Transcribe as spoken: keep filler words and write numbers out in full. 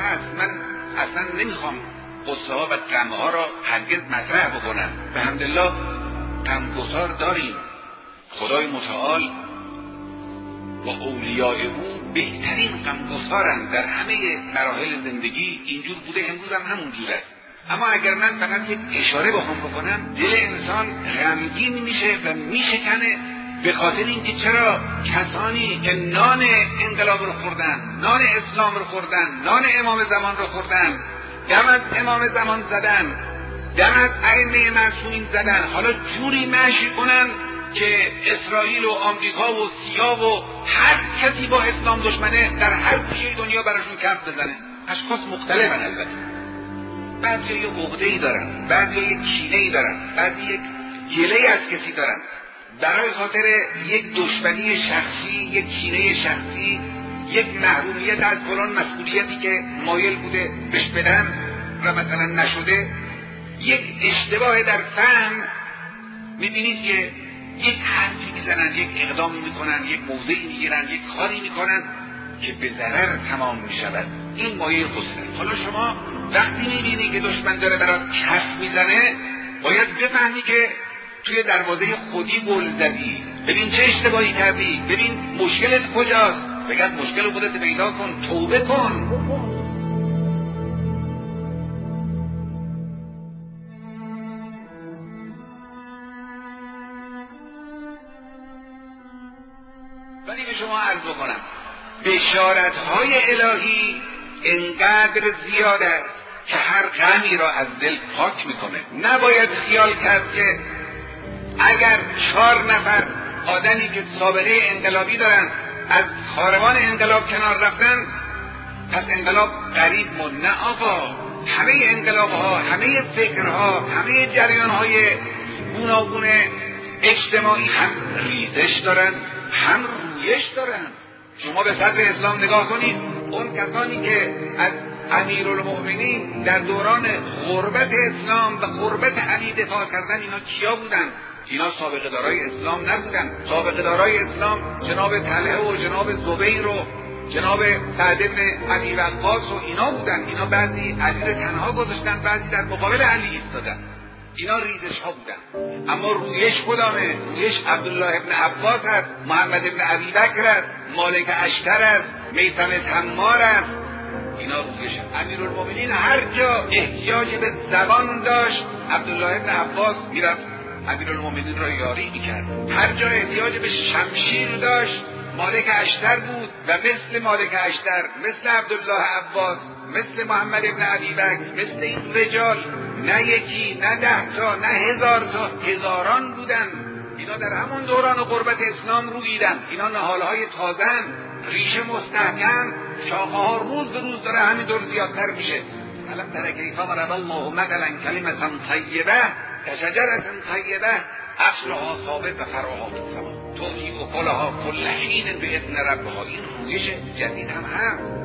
هست. من اصلا نمیخوام قصه ها و غم ها را هرگز مطرح بکنم. به حمدالله غمگسار داریم. خدای متعال و اولیاء او بهترین غمگسارند در همه مراحل زندگی. اینجور بوده، امروز هم همون جور است. اما اگر من فقط یک اشاره بخوام بکنم، دل انسان غمگین میشه و میشکنه به خاطر اینکه چرا کسانی که نان انقلاب رو خوردن، نان اسلام رو خوردن، نان امام زمان رو خوردن، دم از امام زمان زدن، دم از ائمه معصومین زدن، حالا جوری مشی کنن که اسرائیل و آمریکا و سیا و هر کسی با اسلام دشمنه در هر گوشه دنیا براشون کف بزنه. اشخاص مختلفن، البته بعضی یه عقده‌ای دارن، بعضی یک کینه‌ای دارن، بعضی یک گله‌ای از کسی دارن، برای خاطر یک دشمنی شخصی، یک کینه شخصی، یک محرومیت از فلان مسئولیتی که مایل بوده بهش بدن و مثلا نشده، یک اشتباه در فهم، میبینید که یک حرفی میزنن، یک اقدامی میکنن، یک موضعی میگیرن، یک کاری میکنن که به ضرر تمام میشود. این مایه خسره. حالا شما وقتی میبینی که دشمن داره برات کف میزنه، باید بفهمی که توی دروازه خودی گل زدی. ببین چه اشتباهی کردی، ببین مشکلت کجاست، بگرد مشکل خودت پیدا کن، توبه کن. ولی به شما عرض بکنم بشارت‌های الهی انقدر زیاد است که هر غمی را از دل پاک میکنه. نباید خیال کرد که اگر چهار نفر آدمی که سابقه انقلابی دارن از کاروان انقلاب کنار رفتن پس انقلاب قریب مون. نه آقا، همه انقلاب‌ها، همه فکرها، همه جریان‌های گوناگون اجتماعی هم ریزش دارن هم رویش دارن. شما به صدر اسلام نگاه کنید، اون کسانی که از امیرالمؤمنین در دوران غربت اسلام و غربت علی دفاع کردن، اینا کیا بودن؟ اینا سابقه دارای اسلام نبودن. سابقه دارای اسلام جناب طلحه و جناب زبیر و جناب سعد بن ابی وقاص و اینا بودن. اینا بعضی علی رو تنها گذاشتن، بعضی در مقابل علی ایستادن. اینا ریزش ها بودن. اما رویش کدامه؟ رویش عبدالله ابن عباس است، محمد ابن ابی بکر است، مالک اشتر است، میثم تمار است. اینا رویش. امیرالمؤمنین هر جا احتیاج به زبان داشت، عبدالله ابن عباس میرفت امیرالمؤمنین را یاری میکرد. هر جا احتیاج به شمشیر داشت، مالک اشتر بود و مثل مالک اشتر، مثل عبدالله عباس، مثل محمد ابن ابی بکر، مثل این رجال نه یکی، نه ده تا، نه هزار تا، هزاران بودن. اینا در همون دوران غربت اسلام رویدن. اینا نهالهای تازن، ریشه مستحکم، شاخه ها روز به روز داره همینطور زیادتر میشه. علم تر کیف ضرب الله مثلا کلمة طیبه کشجرة طیبه اصلها ثابت و فرعها فی السماء تؤتی اکلها کل حین باذن ربها. این رویش جدید هم هست.